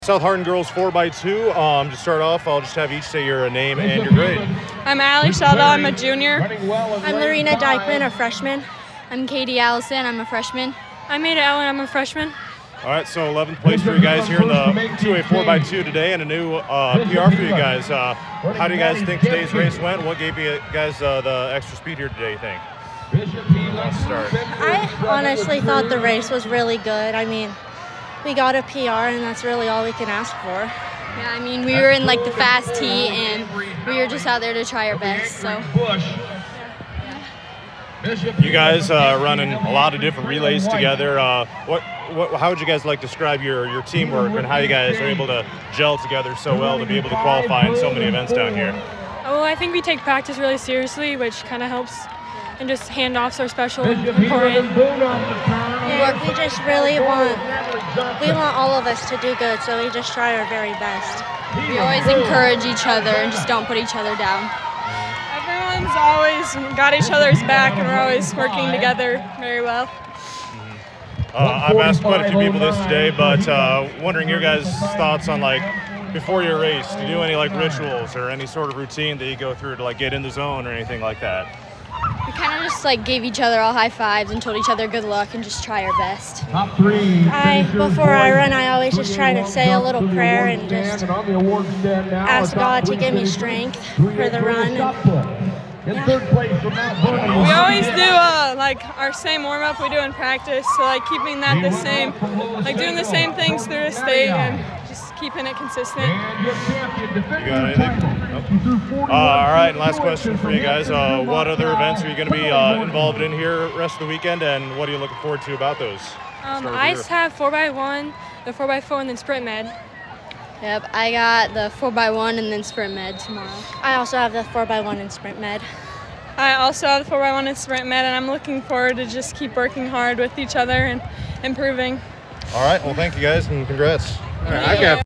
South Hardin Girls 4x2. To start off, I'll just have each say your name and your grade. I'm Allie Sheldon, I'm a junior. I'm Lorena Dykeman, a freshman. I'm Katie Allison, I'm a freshman. I'm Ada Ellen, I'm a freshman. All right, so 11th place for you guys here in the 2A 4x2 today, and a new PR for you guys. How do you guys think today's race went? What gave you guys the extra speed here today, you think? Let's start. I honestly thought the race was really good. I mean, we got a PR, and that's really all we can ask for. Yeah, I mean, we were in like the fast heat, and we were just out there to try our best. So. You guys running a lot of different relays together. How would you guys like to describe your teamwork and how you guys are able to gel together so well to be able to qualify in so many events down here? Oh, I think we take practice really seriously, which kind of helps. And just handoffs are special and important. Yeah, we just really want all of us to do good, so we just try our very best. We always encourage each other and just don't put each other down. Everyone's always got each other's back, and we're always working together very well. I've asked quite a few people this today, but wondering your guys' thoughts on, like, before your race, do you do any like rituals or any sort of routine that you go through to like get in the zone or anything like that? We kind of just like gave each other all high fives and told each other good luck and just try our best. Before I run, I always just try to say a little prayer and just ask God to give me strength for the run. We always do like our same warm-up we do in practice, so like keeping that the same, like doing the same things through the state and just keeping it consistent. You got anything? Nope. All right, and last question for you guys. What other events are you going to be involved in here rest of the weekend, and what are you looking forward to about those? I have 4x1, the 4x4, and then sprint med. Yep, I got the 4x1 and then sprint med tomorrow. I also have the 4x1 and sprint med. I also have the 4x1 and sprint med, and I'm looking forward to just keep working hard with each other and improving. All right, well, thank you guys, and congrats. All right, I got